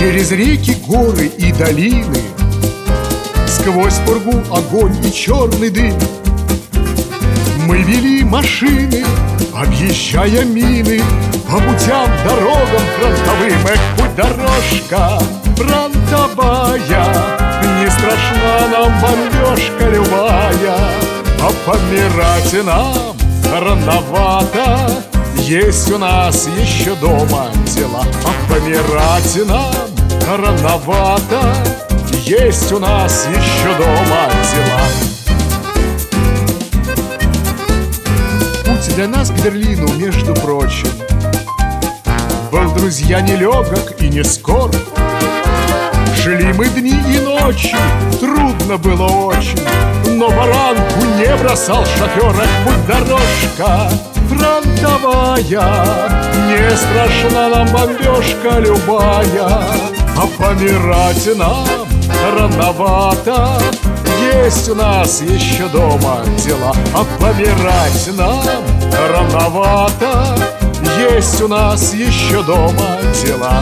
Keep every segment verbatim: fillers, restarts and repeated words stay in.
Через реки, горы и долины, сквозь пургу, огонь и черный дым, мы вели машины, объезжая мины, по путям, дорогам фронтовым. Эх, путь дорожка фронтовая, не страшна нам бомбежка любая, а помирать нам рановато, есть у нас еще дома дела. А помирать нам рановато, есть у нас еще дома дела. Путь для нас к Берлину, между прочим, был, друзья, нелегок и не скор. Шли мы дни и ночи, трудно было очень, но баранку не бросал шофер. Эх, путь дорожка фронтовая, не страшна нам бомбежка любая, а помирать нам рановато, есть у нас еще дома дела. А помирать нам рановато, есть у нас еще дома дела.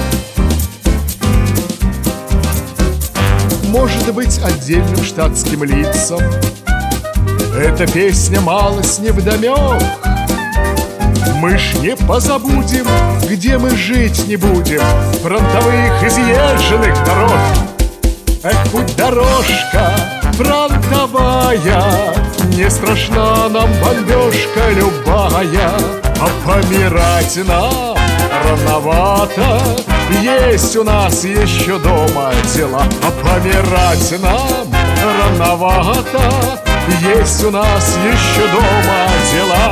Может быть, отдельным штатским лицам эта песня малость невдомек. Мы ж не позабудем, где мы жить не будем, фронтовых изъезженных дорог. Эх, путь дорожка фронтовая, не страшна нам бомбежка любая, а помирать нам рановато, есть у нас еще дома дела. А помирать нам рановато, есть у нас еще дома дела.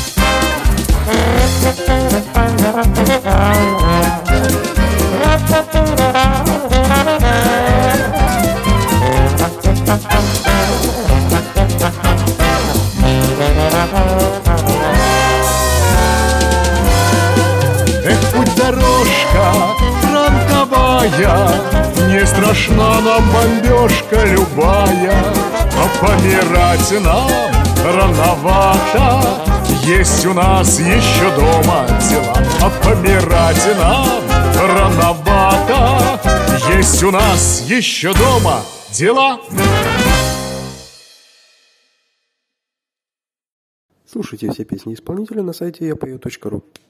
Эх, путь дорожка фронтовая, не страшна нам бомбежка любая, а помирать нам рановато, есть у нас еще дома дела. А помирать нам рановато, есть у нас еще дома дела. Слушайте все песни исполнителя на сайте я пою точка ру.